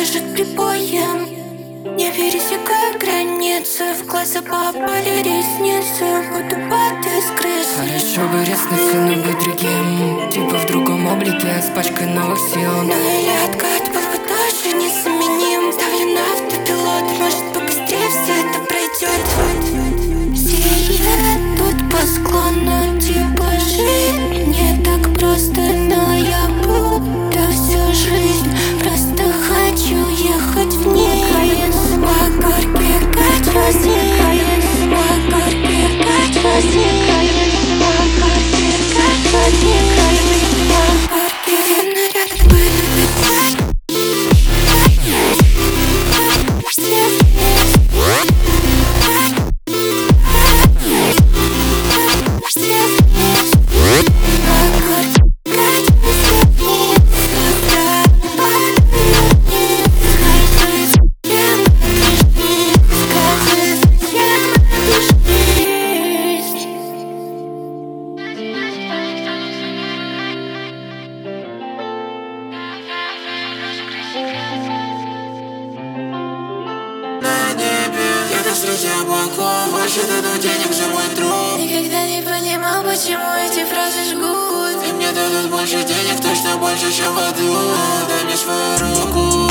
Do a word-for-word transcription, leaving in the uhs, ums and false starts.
дышит прибоем. Не пересекая границы, в глаза попали ресницы, будто под из крыс. Хорошо бы ресницы, но быть другим, типа в другом облике, с пачкой новых сил. Ну или откат был бы тоже незаменим. Ставлю на автопилот, может побыстрее все это пройдет. Все едут по склону, типа жизнь не так просто, но я будто всю жизнь просто хочу ехать в ней. По горке качусь, по горке качусь, по горке качусь, по горке снаряд пытает. Среди облаков, больше дадут денег за мой труд. Никогда не понимал, почему эти фразы жгут. И мне дадут больше денег, точно больше, чем в аду. Дай мне свою руку.